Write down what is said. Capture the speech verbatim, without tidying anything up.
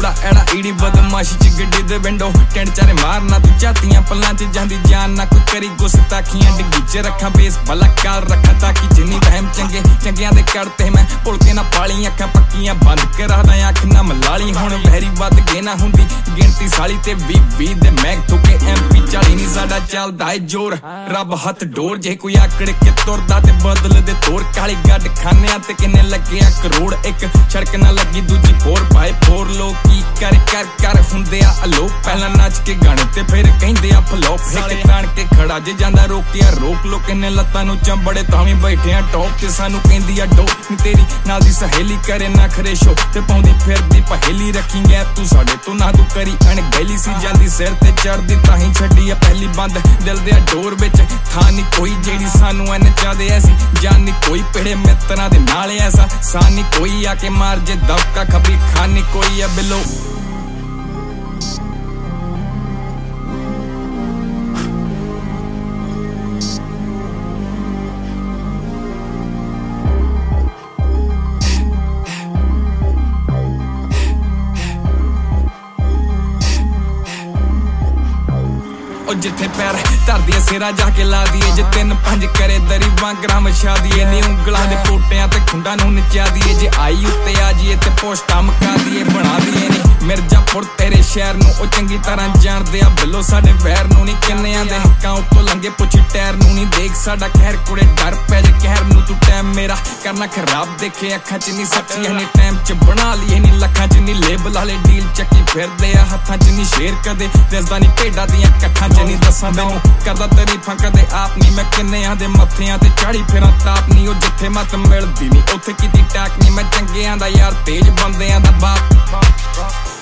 कूड़ा एड़ा ईड़ी बदमाशी च गड्डी दे विंडो टेंट चारे मारना तू झातियां पल्लां च जांदी जान ना कोई करी गुस्ताखियां डिग्गी च रखा बेस भला काल रखा ताकि जिन्नी रहम चंगे चंगियां दे करते मैं भुल के ना पाली अखां पक्कियां बंद करा दा अख ना मलाली हुण वैरी वध गे ना हुंदी गिणती साली ते वी वी दे मैग ठुके एमपी चाली नहीं साडा चलदा है जोर रब हथ डोर जे कोई आकड़ के तुरदा ते बदल दे तोर काली गड्ड खाने ते किन्ने लगे करोड़ एक सड़क ना लगी दूजी फोर बाय फोर लोग की कर कर कर हुंदे आ अलो पहला नाच के गाने ते फिर कहंदे आ फ्लॉप एक ताण के खड़ा जे जांदा रोकिया रोक लो किन्ने लत्तां नु चंबड़े तावी बैठे आ टॉप ते सानू कहंदी आ डो नी तेरी नाल दी सहेली करे ना खरे शो ते पाउंदी फिरदी पहेली रखी गया तू साडे तो ना तू करी अणगहली सी जांदी सिर ते चढ़दी ताही छड्डी आ पहली बंद दिल दे डोर विच थां नी कोई जेड़ी सानू एन चाहदे ऐसी जान नी कोई पिड़े मित्रां दे नाल ऐसा सानी कोई आके मार जे दबका खबरी खानी कोई है बिलो जिथे पैर धर दिए सिरा जाके ला दिए जे तीन पंज करे दरी वांगरा मछा दिए नी उंगलां दे पोटियां ते खुंडा नू नचा दिए जे आई उत्ते आ जिए ते पोस्टा मका दिए बना दिए नी मिर्जापुर तेरे शहर नू ओ चंगी तरह जानदे आ बिलो साडे वैर नू नी किन्नियां दे हक्कां उत्तों लंघे पुछ टैर नू नी देख साडा खैर कुड़े डर पै जे कहर नू तू टाइम मेरा करना खराब देखे अखां च नी सच्ची हनी टाइम च बना लिए नी लखां च नी लेबल वाले डील चक्की फिरदे आ हत्थां च नी शेर कदे दसदा नी भेडा दियां कट्ठां च नी दसां मैनू करदा तारीफां कदे आप नी मैं किन्नियां दे मत्थियां ते चाड़ी फिरां ताप नी ओ जिथे मत मिलदी नी उत्थे कीती टैक नी मैं चंगियां दा यार तेज बंदियां दा बाप